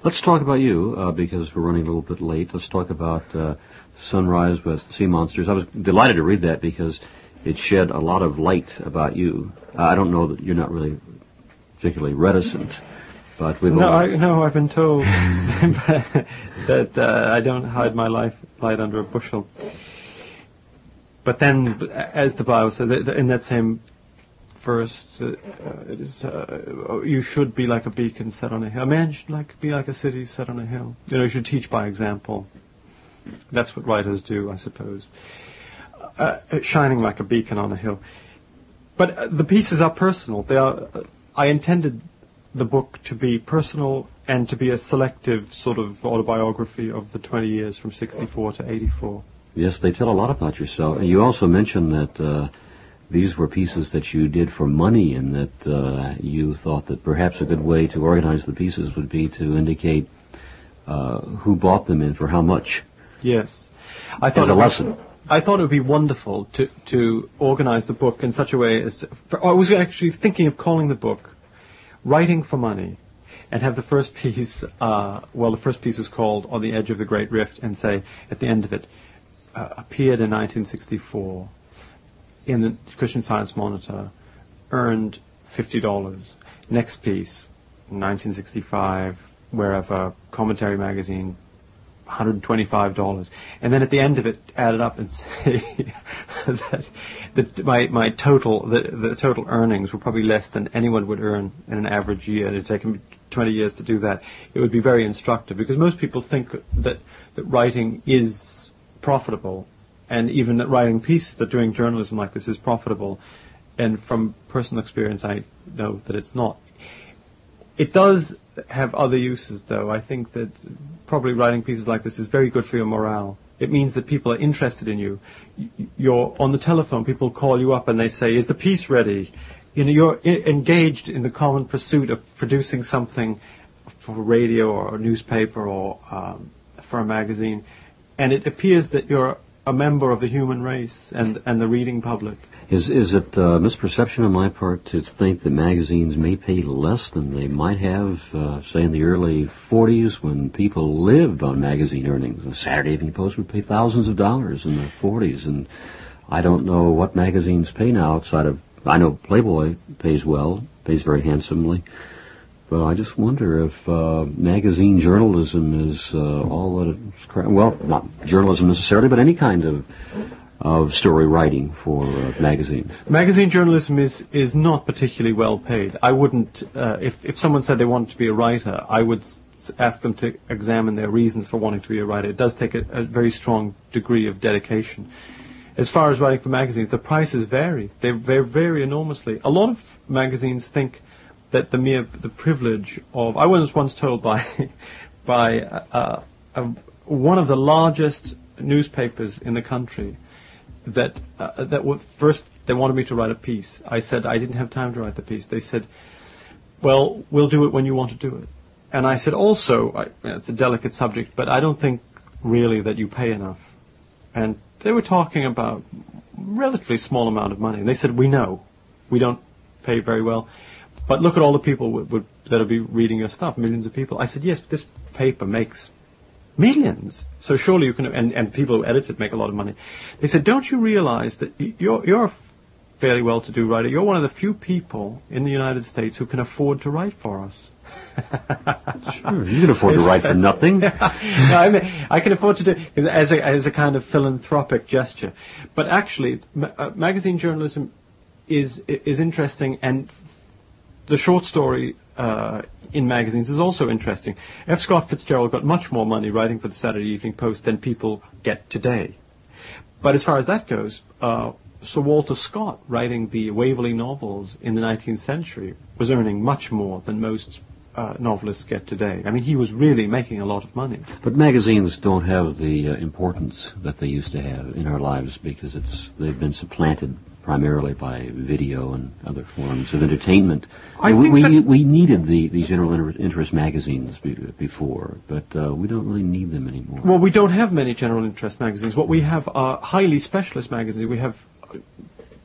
Let's talk about you, because we're running a little bit late. Let's talk about Sunrise with Sea Monsters. I was delighted to read that because it shed a lot of light about you. I don't know that you're not really particularly reticent, but we've I've been told that I don't hide my light under a bushel. But then, as the Bible says, in that same verse, it is, you should be like a beacon set on a hill. A man should be like a city set on a hill. You should teach by example. That's what writers do, I suppose. Shining like a beacon on a hill. But the pieces are personal. They are. I intended the book to be personal and to be a selective sort of autobiography of the 20 years from 64 to 84. Yes, they tell a lot about yourself. And you also mentioned that these were pieces that you did for money, and that you thought that perhaps a good way to organize the pieces would be to indicate who bought them and for how much. Yes. As a lesson. I thought it would be wonderful to organize the book in such a way as... I was actually thinking of calling the book Writing for Money, and have the first piece... the first piece is called On the Edge of the Great Rift, and say, at the end of it, appeared in 1964 in the Christian Science Monitor, earned $50. Next piece, 1965, wherever, Commentary Magazine, $125, and then at the end of it, add it up and say that my total, the total earnings were probably less than anyone would earn in an average year. It'd taken me 20 years to do that. It would be very instructive, because most people think that writing is profitable, and even that writing pieces, that doing journalism like this is profitable, and from personal experience I know that it's not. It does have other uses, though. I think that probably writing pieces like this is very good for your morale. It means that people are interested in you. You're on the telephone, people call you up and they say, is the piece ready? You're engaged in the common pursuit of producing something for radio or a newspaper or for a magazine, and it appears that you're a member of the human race and the reading public. Is it misperception on my part to think that magazines may pay less than they might have, say, in the early 40s, when people lived on magazine earnings? The Saturday Evening Post would pay thousands of dollars in the 40s, and I don't know what magazines pay now outside of... I know Playboy pays well, pays very handsomely, but I just wonder if magazine journalism is all that it's... Well, not journalism necessarily, but any kind of story writing for magazines. Magazine journalism is not particularly well paid. I wouldn't, if someone said they wanted to be a writer, I would ask them to examine their reasons for wanting to be a writer. It does take a very strong degree of dedication. As far as writing for magazines, the prices vary. They vary enormously. A lot of magazines think that the privilege of... I was once told by one of the largest newspapers in the country that first they wanted me to write a piece. I said I didn't have time to write the piece. They said, well, we'll do it when you want to do it. And I said, also, it's a delicate subject, but I don't think really that you pay enough. And they were talking about relatively small amount of money. And they said, we know, we don't pay very well, but look at all the people that'll be reading your stuff, millions of people. I said, yes, but this paper makes millions. So surely you can, and people who edit it make a lot of money. They said, don't you realize that you're a fairly well-to-do writer? You're one of the few people in the United States who can afford to write for us. Sure, you can afford to write for nothing. No, I mean, I can afford to do as a kind of philanthropic gesture. But actually, magazine journalism is interesting, and the short story in magazines is also interesting. F. Scott Fitzgerald got much more money writing for the Saturday Evening Post than people get today. But as far as that goes, Sir Walter Scott, writing the Waverley novels in the 19th century, was earning much more than most novelists get today. I mean, he was really making a lot of money. But magazines don't have the importance that they used to have in our lives, because they've been supplanted primarily by video and other forms of entertainment. We needed these general interest magazines before, but we don't really need them anymore. Well, we don't have many general interest magazines. What we have are highly specialist magazines. We have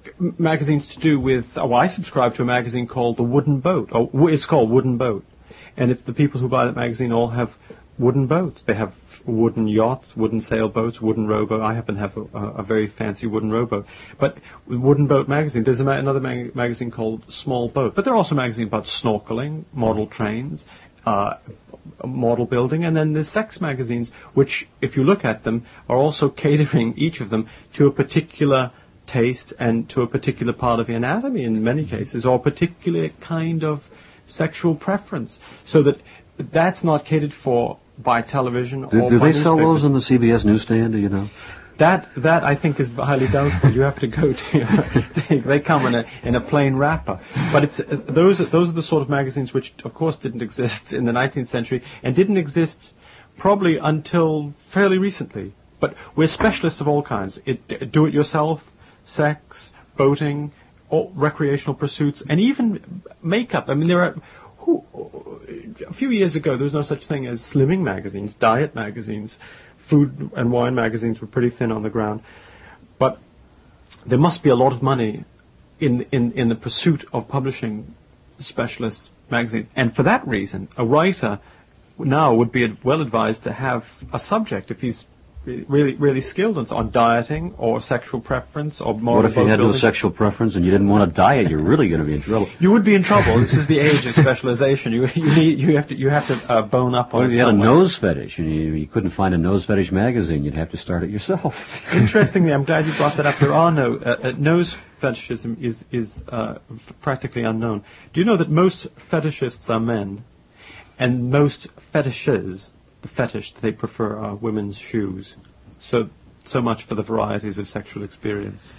magazines to do with... I subscribe to a magazine called The Wooden Boat. It's called Wooden Boat. And it's the people who buy that magazine all have wooden boats. They have wooden yachts, wooden sailboats, wooden rowboat. I happen to have a very fancy wooden rowboat. But Wooden Boat magazine, there's another magazine called Small Boat. But there are also magazines about snorkeling, model trains, model building, and then there's sex magazines, which, if you look at them, are also catering, each of them, to a particular taste and to a particular part of the anatomy in many cases, or a particular kind of sexual preference. So that's not catered for by television or Do by they sell newspapers. those on the CBS newsstand, do you know? That I think is highly doubtful. You have to go to. They come in a plain wrapper. But it's those are the sort of magazines which, of course, didn't exist in the 19th century and didn't exist probably until fairly recently. But we're specialists of all kinds. Do-it-yourself, sex, boating, all recreational pursuits, and even makeup. I mean, there are. A few years ago, there was no such thing as slimming magazines, diet magazines. Food and wine magazines were pretty thin on the ground. But there must be a lot of money in the pursuit of publishing specialist magazines. And for that reason, a writer now would be well advised to have a subject if he's really skilled on dieting or sexual preference or moral. What if you had no building. sexual preference and you didn't want to diet? You're really going to be in trouble. You would be in trouble. This is the age of specialization. You have to bone up on Or it if you had a some way. nose fetish and you couldn't find a nose fetish magazine, you'd have to start it yourself. Interestingly, I'm glad you brought that up. There are nose fetishism is practically unknown. Do you know that most fetishists are men, and most fetishes, the fetish that they prefer, are women's shoes? So much for the varieties of sexual experience.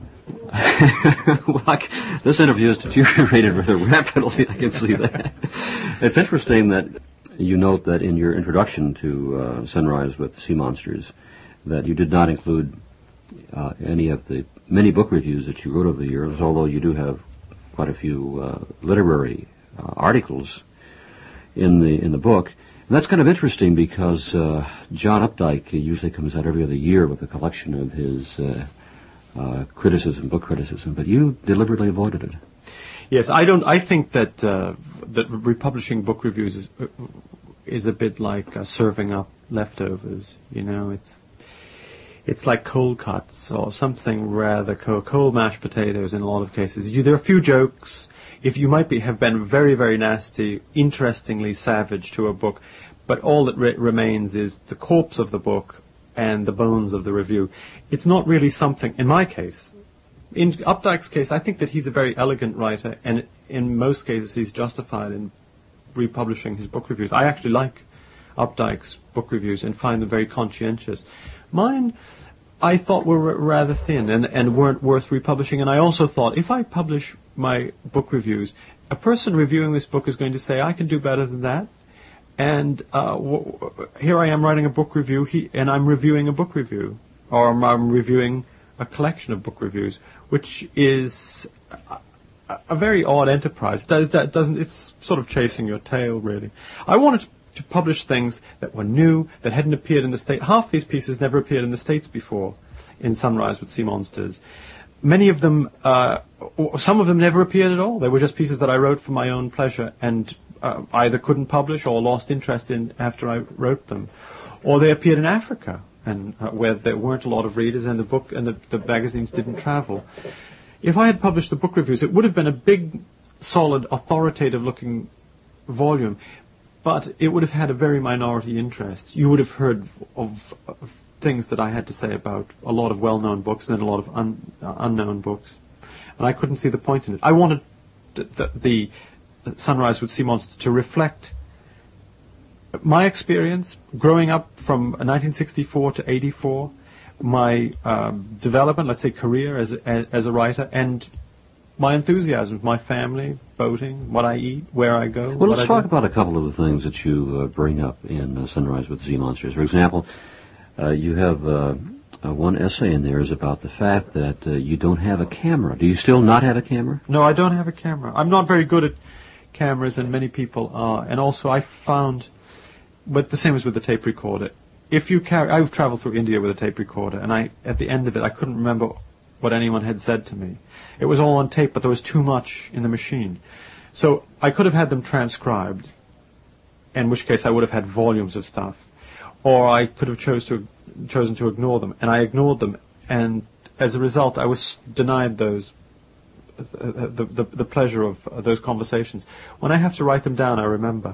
Well, this interview has deteriorated rather rapidly, I can see that. It's interesting that you note that in your introduction to Sunrise with Sea Monsters, that you did not include any of the many book reviews that you wrote over the years, although you do have quite a few literary articles in the book. And that's kind of interesting because John Updike usually comes out every other year with a collection of his book criticism, but you deliberately avoided it. Yes, I think that republishing book reviews is a bit like serving up leftovers. You know, it's like cold cuts or something rather cold mashed potatoes in a lot of cases. There are a few jokes. If you might have been very, very nasty, interestingly savage to a book, but all that remains is the corpse of the book and the bones of the review. It's not really something, in my case. In Updike's case, I think that he's a very elegant writer, and in most cases he's justified in republishing his book reviews. I actually like Updike's book reviews and find them very conscientious. Mine, I thought were rather thin and weren't worth republishing, and I also thought, if I publish my book reviews, a person reviewing this book is going to say, I can do better than that. And here I am writing a book review, and I'm reviewing a book review, or I'm reviewing a collection of book reviews, which is a very odd enterprise. It's sort of chasing your tail, really. I wanted to publish things that were new, that hadn't appeared in the States. Half these pieces never appeared in the States before, in Sunrise with Sea Monsters. Many of them, some of them never appeared at all. They were just pieces that I wrote for my own pleasure and either couldn't publish or lost interest in after I wrote them. Or they appeared in Africa, and where there weren't a lot of readers and the book and the magazines didn't travel. If I had published the book reviews, it would have been a big, solid, authoritative-looking volume, but it would have had a very minority interest. You would have heard of things that I had to say about a lot of well-known books and then a lot of unknown books, and I couldn't see the point in it. I wanted the Sunrise with Sea Monsters to reflect my experience growing up from 1964 to 84, my development, let's say career as a writer, and my enthusiasm, my family, boating, what I eat, where I go. Well, let's talk about a couple of the things that you bring up in Sunrise with Sea Monsters. For example, you have one essay in there is about the fact that you don't have a camera. Do you still not have a camera? No, I don't have a camera. I'm not very good at cameras, and many people are. And also I found, but the same as with the tape recorder, I've traveled through India with a tape recorder, and at the end of it, I couldn't remember what anyone had said to me. It was all on tape, but there was too much in the machine. So I could have had them transcribed, in which case I would have had volumes of stuff. Or I could have chosen to ignore them, and I ignored them, and as a result I was denied the pleasure of those conversations. When I have to write them down, I remember.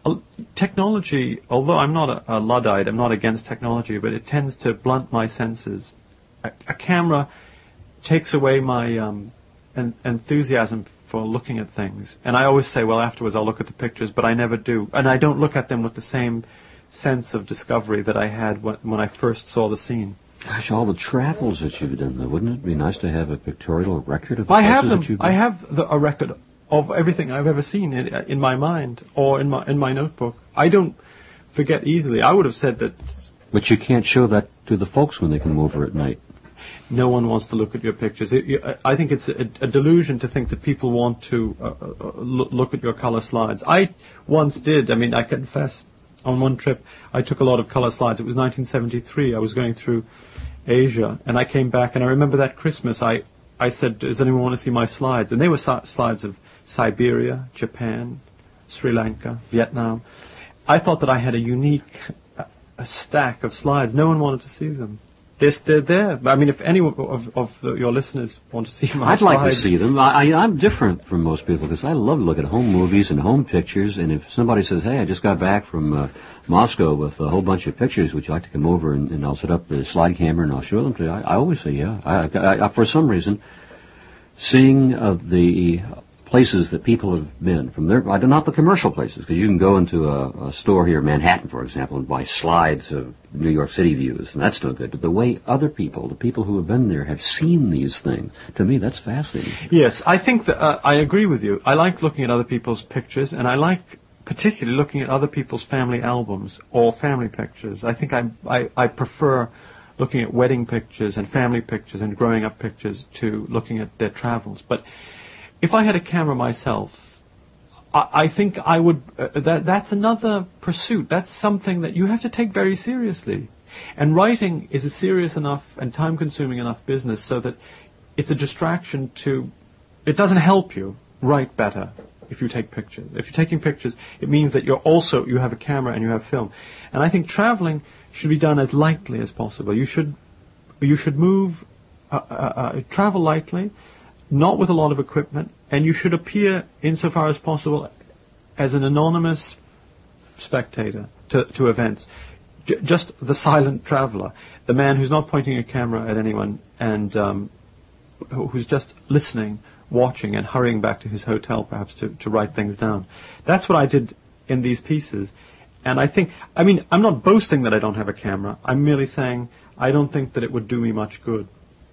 Technology, although I'm not a Luddite, I'm not against technology, but it tends to blunt my senses. A camera takes away my enthusiasm for looking at things. And I always say, well, afterwards I'll look at the pictures, but I never do. And I don't look at them with the same sense of discovery that I had when I first saw the scene. Gosh, all the travels that you've done, though, wouldn't it be nice to have a pictorial record of the I have places them. that you've been? I have a record of everything I've ever seen in my mind or in my notebook. I don't forget easily. I would have said that. But you can't show that to the folks when they come over at night. No one wants to look at your pictures. I think it's a delusion to think that people want to look at your color slides. I once did. I mean, I confess, on one trip, I took a lot of color slides. It was 1973. I was going through Asia, and I came back, and I remember that Christmas, I said, does anyone want to see my slides? And they were slides of Siberia, Japan, Sri Lanka, Vietnam. I thought that I had a unique a stack of slides. No one wanted to see them. They're there. I mean, if any of your listeners want to see my slides... I'd like to see them. I'm different from most people because I love to look at home movies and home pictures, and if somebody says, hey, I just got back from Moscow with a whole bunch of pictures, would you like to come over and I'll set up the slide camera and I'll show them to you? I always say, yeah. I for some reason, seeing the places that people have been from there, not the commercial places, because you can go into a store here in Manhattan, for example, and buy slides of New York City views, and that's no good. But the way other people, the people who have been there, have seen these things, to me, that's fascinating. Yes, I think that I agree with you. I like looking at other people's pictures, and I like particularly looking at other people's family albums or family pictures. I think I prefer looking at wedding pictures and family pictures and growing up pictures to looking at their travels. But if I had a camera myself, I think I would. That's another pursuit. That's something that you have to take very seriously. And writing is a serious enough and time-consuming enough business so that it's a distraction to. It doesn't help you write better if you take pictures. If you're taking pictures, it means that you have a camera and you have film. And I think traveling should be done as lightly as possible. You should move, travel lightly, not with a lot of equipment, and you should appear, insofar as possible, as an anonymous spectator to events. Just the silent traveler, the man who's not pointing a camera at anyone and who's just listening, watching, and hurrying back to his hotel, perhaps, to write things down. That's what I did in these pieces. And I'm not boasting that I don't have a camera. I'm merely saying I don't think that it would do me much good.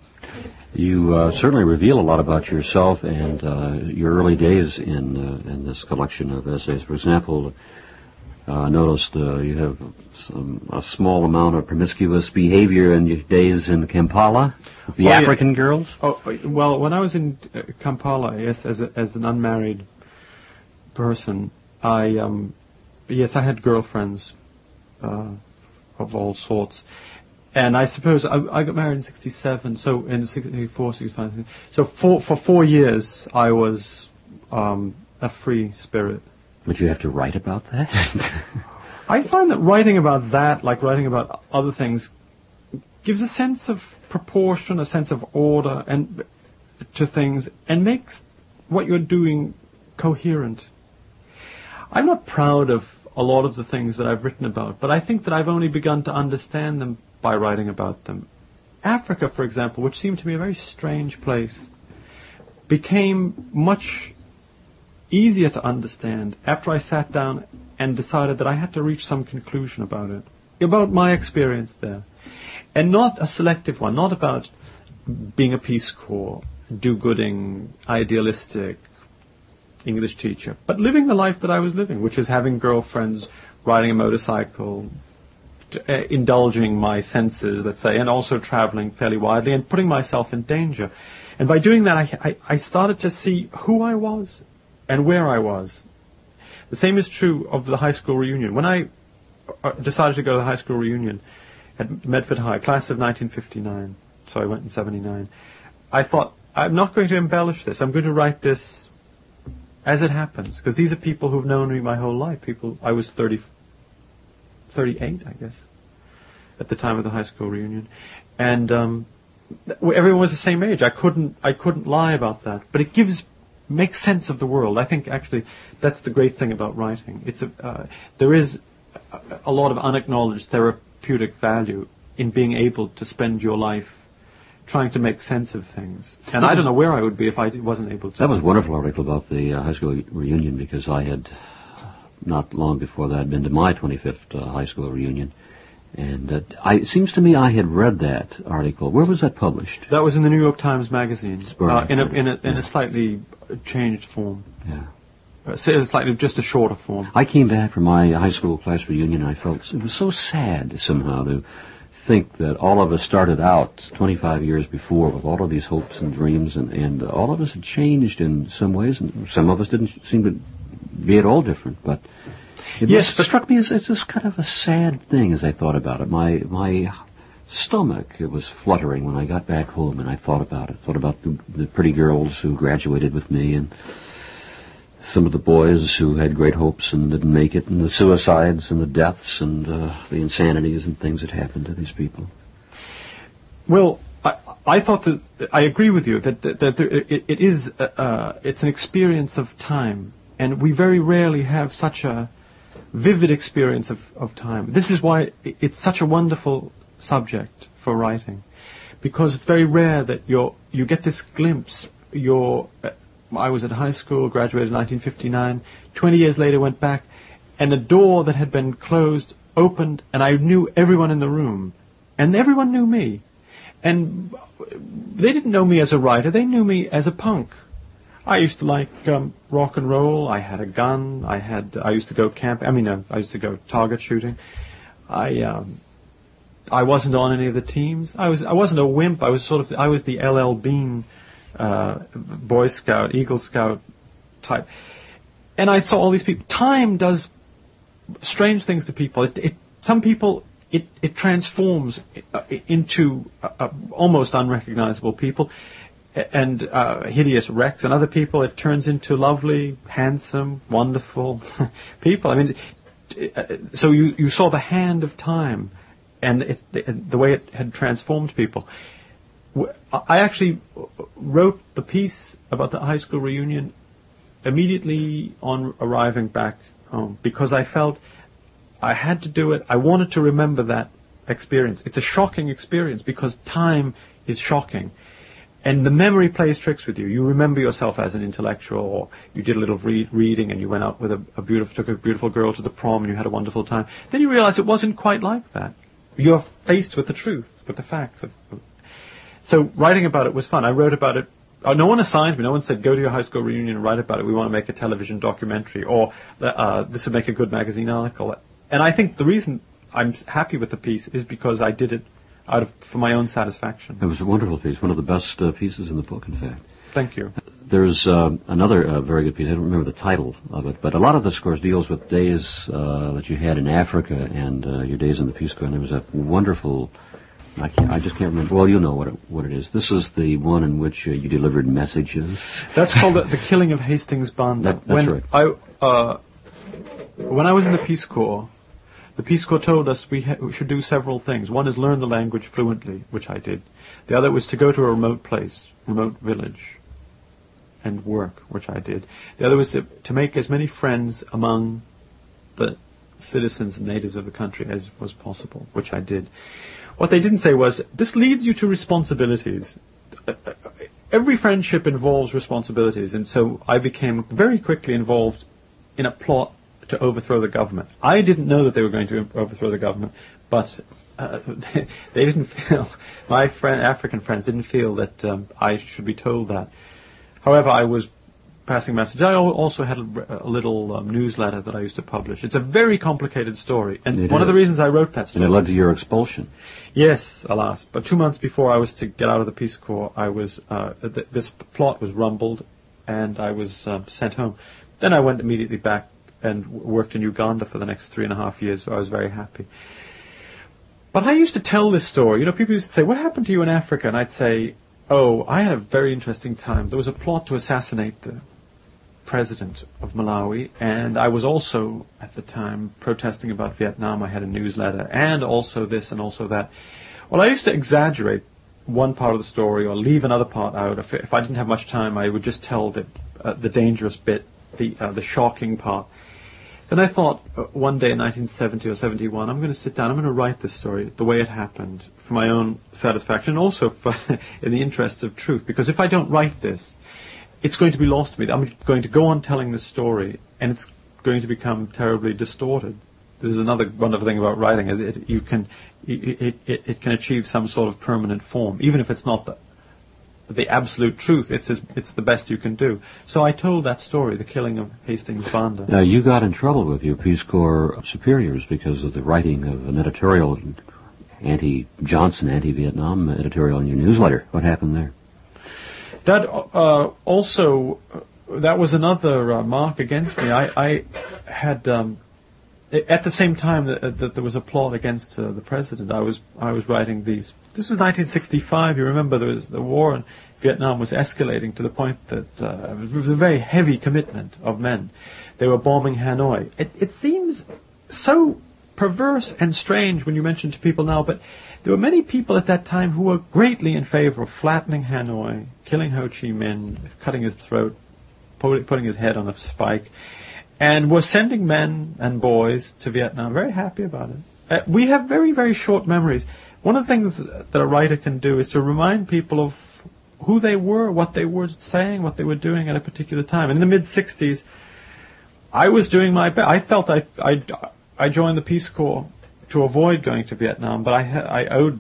You certainly reveal a lot about yourself and your early days in this collection of essays. For example, I noticed you have a small amount of promiscuous behavior in your days in Kampala with the African girls. Oh, well, when I was in Kampala, yes, as an unmarried person, I had girlfriends of all sorts. And I suppose I got married in 67, so in 64, 65. So for 4 years, I was a free spirit. Would you have to write about that? I find that writing about that, like writing about other things, gives a sense of proportion, a sense of order and to things, and makes what you're doing coherent. I'm not proud of a lot of the things that I've written about, but I think that I've only begun to understand them by writing about them. Africa, for example, which seemed to me a very strange place, became much easier to understand after I sat down and decided that I had to reach some conclusion about it, about my experience there. And not a selective one, not about being a Peace Corps, do-gooding, idealistic English teacher, but living the life that I was living, which is having girlfriends, riding a motorcycle, indulging my senses, let's say, and also traveling fairly widely and putting myself in danger. And by doing that, I started to see who I was and where I was. The same is true of the high school reunion. When I decided to go to the high school reunion at Medford High, class of 1959, so I went in 79, I thought, I'm not going to embellish this. I'm going to write this as it happens, because these are people who've known me my whole life. I was 38, I guess, at the time of the high school reunion, and everyone was the same age. I couldn't lie about that. But it makes sense of the world. I think actually that's the great thing about writing. There is a lot of unacknowledged therapeutic value in being able to spend your life trying to make sense of things. And I don't know where I would be if I wasn't able to. That was a wonderful article about the high school reunion, because I had, not long before that, been to my 25th high school reunion. And it seems to me I had read that article. Where was that published? That was in the New York Times Magazine, in a Yeah. slightly changed form. Yeah. Slightly just a shorter form. I came back from my high school class reunion, and I felt it was so sad somehow to think that all of us started out 25 years before with all of these hopes and dreams, and all of us had changed in some ways, and some of us didn't seem to be at all different, but it struck me as just kind of a sad thing as I thought about it. My stomach, it was fluttering when I got back home, and I thought about it. Thought about the pretty girls who graduated with me, and some of the boys who had great hopes and didn't make it, and the suicides and the deaths and the insanities and things that happened to these people. Well, I thought that I agree with you that it is it's an experience of time, and we very rarely have such a vivid experience of time. This is why it's such a wonderful subject for writing, because it's very rare that you get this glimpse. I was at high school, graduated in 1959. 20 years later, went back, and a door that had been closed opened, and I knew everyone in the room, and everyone knew me. And they didn't know me as a writer; they knew me as a punk. I used to like rock and roll. I had a gun. I used to go camping. I used to go target shooting. I wasn't on any of the teams. I wasn't a wimp. I was the LL Bean, Boy Scout, Eagle Scout type. And I saw all these people. Time does strange things to people. Some people it transforms into almost unrecognizable people and hideous wrecks, and other people it turns into lovely, handsome, wonderful people. I mean, so you saw the hand of time and the way it had transformed people. I actually wrote the piece about the high school reunion immediately on arriving back home, because I felt I had to do it. I wanted to remember that experience. It's a shocking experience because time is shocking. And the memory plays tricks with you. You remember yourself as an intellectual, or you did a little reading and you went out with took a beautiful girl to the prom and you had a wonderful time. Then you realize it wasn't quite like that. You're faced with the truth, with the facts. So writing about it was fun. I wrote about it. No one assigned me. No one said, go to your high school reunion and write about it. We want to make a television documentary, or this would make a good magazine article. And I think the reason I'm happy with the piece is because I did it for my own satisfaction. It was a wonderful piece, one of the best pieces in the book, in fact. Thank you. There's another very good piece. I don't remember the title of it, but a lot of this, of course, deals with days that you had in Africa and your days in the Peace Corps. And there was a wonderful, I just can't remember. Well, you know what it is. This is the one in which you delivered messages. That's called the Killing of Hastings Banda. That's right. When I was in the Peace Corps, the Peace Corps told us we should do several things. One is learn the language fluently, which I did. The other was to go to a remote village, and work, which I did. The other was to make as many friends among the citizens and natives of the country as was possible, which I did. What they didn't say was, this leads you to responsibilities. Every friendship involves responsibilities, and so I became very quickly involved in a plot to overthrow the government. I didn't know that they were going to overthrow the government, but they didn't feel, my African friends didn't feel that I should be told that. However, I was passing messages. I also had a little newsletter that I used to publish. It's a very complicated story, and one of the reasons I wrote that story. And it led to your expulsion. Yes, alas. But 2 months before I was to get out of the Peace Corps, I was this plot was rumbled, and I was sent home. Then I went immediately back and worked in Uganda for the next 3.5 years, so I was very happy. But I used to tell this story. You know, people used to say, what happened to you in Africa? And I'd say, oh, I had a very interesting time. There was a plot to assassinate the president of Malawi, and I was also, at the time, protesting about Vietnam. I had a newsletter, and also this and also that. Well, I used to exaggerate one part of the story or leave another part out. If I didn't have much time, I would just tell the dangerous bit, the shocking part. Then I thought, one day in 1970 or 71, I'm going to sit down, I'm going to write this story the way it happened, for my own satisfaction, and also in the interest of truth, because if I don't write this, it's going to be lost to me. I'm going to go on telling this story, and it's going to become terribly distorted. This is another wonderful thing about writing. It can achieve some sort of permanent form, even if it's not the absolute truth. It's the best you can do. So I told that story, the killing of Hastings Banda. Now, you got in trouble with your Peace Corps superiors because of the writing of an editorial, anti-Johnson, anti-Vietnam editorial in your newsletter. What happened there? That also, that was another mark against me. I had, at the same time that there was a plot against the president, I was writing these. This was 1965. You remember the war in Vietnam was escalating to the point that it was a very heavy commitment of men. They were bombing Hanoi. It seems so perverse and strange when you mention to people now, but there were many people at that time who were greatly in favor of flattening Hanoi, killing Ho Chi Minh, cutting his throat, putting his head on a spike, and were sending men and boys to Vietnam, very happy about it. We have very, very short memories. One of the things that a writer can do is to remind people of who they were, what they were saying, what they were doing at a particular time. In the mid-'60s, I was doing my best. I felt I joined the Peace Corps to avoid going to Vietnam, but I owed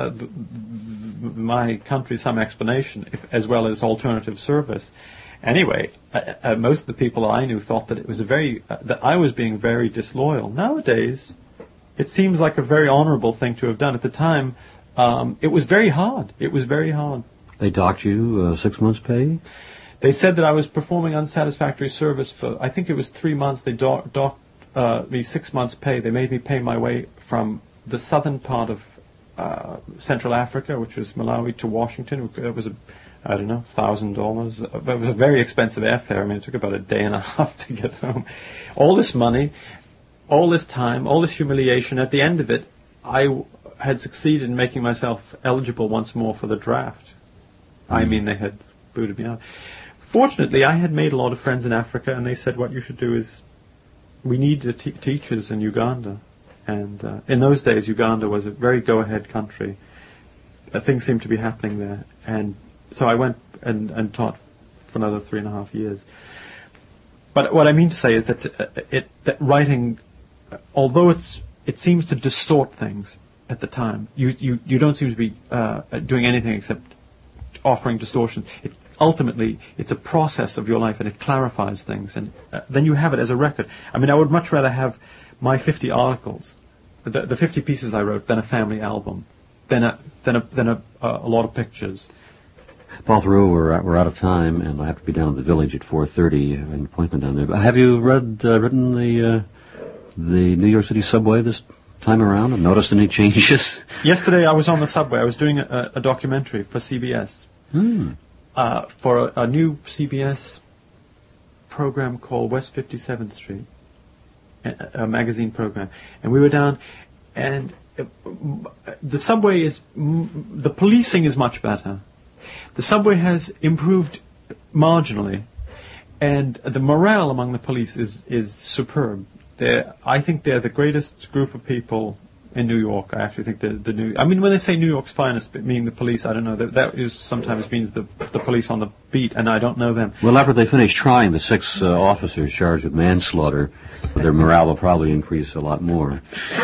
my country some explanation, as well as alternative service. Anyway, most of the people I knew thought that it was that I was being very disloyal. Nowadays, it seems like a very honorable thing to have done. At the time, it was very hard. It was very hard. They docked you 6 months' pay? They said that I was performing unsatisfactory service for, I think it was 3 months. They docked me 6 months' pay. They made me pay my way from the southern part of Central Africa, which was Malawi, to Washington. It was $1,000. It was a very expensive airfare. I mean, it took about a day and a half to get home. All this money, all this time, all this humiliation. At the end of it, I had succeeded in making myself eligible once more for the draft. I mean, they had booted me out. Fortunately, I had made a lot of friends in Africa, and they said, what you should do is, we need teachers in Uganda. And in those days, Uganda was a very go-ahead country. Things seemed to be happening there. And so I went and taught for another 3.5 years. But what I mean to say is that writing, although it seems to distort things at the time, you don't seem to be doing anything except offering distortion. Ultimately, it's a process of your life, and it clarifies things, and then you have it as a record. I mean, I would much rather have my 50 articles, the 50 pieces I wrote, than a family album, than a lot of pictures. Paul Theroux, we're out of time, and I have to be down at the Village at 4:30. An appointment down there. Have you ridden the New York City subway this time around and noticed any changes? Yesterday I was on the subway. I was doing a documentary for CBS. For a new CBS program called West 57th Street, a magazine program. And we were down, and the subway the policing is much better. The subway has improved marginally, and the morale among the police is superb. I think they're the greatest group of people in New York. I actually think when they say New York's finest, meaning the police, I don't know. That sometimes means the police on the beat, and I don't know them. Well, after they finish trying the 6 officers charged with manslaughter, their morale will probably increase a lot more.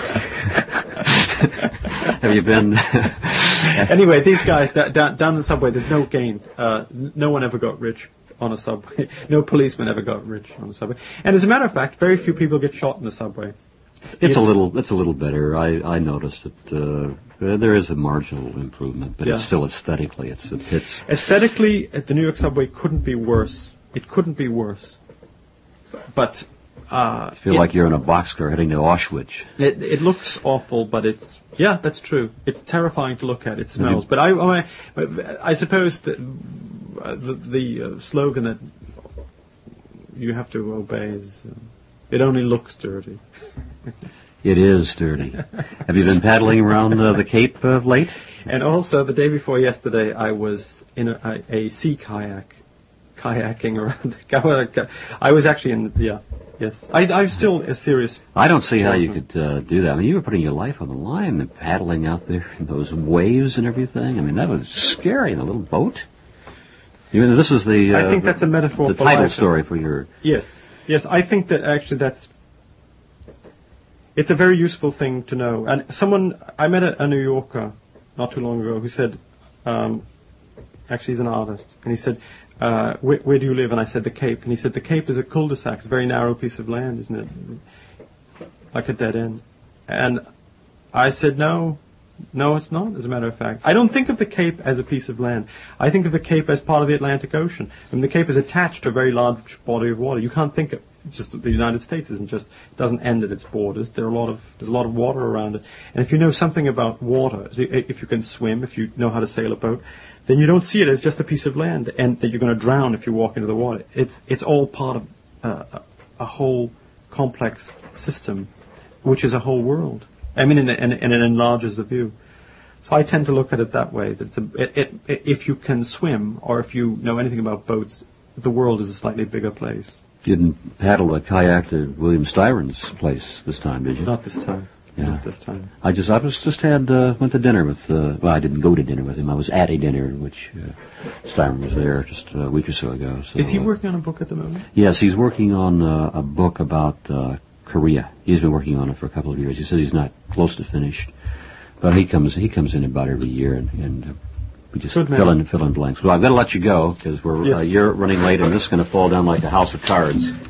Have you been? Anyway, these guys down the subway, there's no gain. No one ever got rich on a subway. No policeman ever got rich on a subway. And as a matter of fact, very few people get shot in the subway. It's a little better. I noticed that there is a marginal improvement, but it's still aesthetically, it's aesthetically, the New York subway couldn't be worse. It couldn't be worse. But I feel like you're in a boxcar heading to Auschwitz. It looks awful, but that's true. It's terrifying to look at. It smells. But I suppose that the slogan that you have to obey is, it only looks dirty. It is dirty. Have you been paddling around the Cape of late? And also, the day before yesterday, I was in a sea kayaking around the Cape. I was actually yes. I'm still a serious... I don't see how you could do that. I mean, you were putting your life on the line and paddling out there in those waves and everything. I mean, that was scary in a little boat. You know, this is the... I think that's a metaphor the for title life. story for your... Yes. I think that actually it's a very useful thing to know. And I met a New Yorker not too long ago who said, actually he's an artist, and he said, where do you live? And I said, the Cape. And he said, the Cape is a cul-de-sac. It's a very narrow piece of land, isn't it? Like a dead end. And I said, no, it's not, as a matter of fact. I don't think of the Cape as a piece of land. I think of the Cape as part of the Atlantic Ocean. I mean, the Cape is attached to a very large body of water. You can't think of just the United States doesn't end at its borders. There's a lot of water around it. And if you know something about water, if you can swim, if you know how to sail a boat, then you don't see it as just a piece of land and that you're going to drown if you walk into the water. It's all part of a whole complex system, which is a whole world. I mean, and it enlarges the view. So I tend to look at it that way, that if you can swim or if you know anything about boats, the world is a slightly bigger place. You didn't paddle a kayak to William Styron's place this time, did you? Not this time. Yeah. Not this time. I went to dinner with, well, I didn't go to dinner with him. I was at a dinner in which Styron was there just a week or so ago. So, is he working on a book at the moment? Yes, he's working on a book about Korea. He's been working on it for a couple of years. He says he's not close to finished, but he comes in about every year and we just fill in blanks. Well, I've got to let you go because you're running late and this is going to fall down like a house of cards.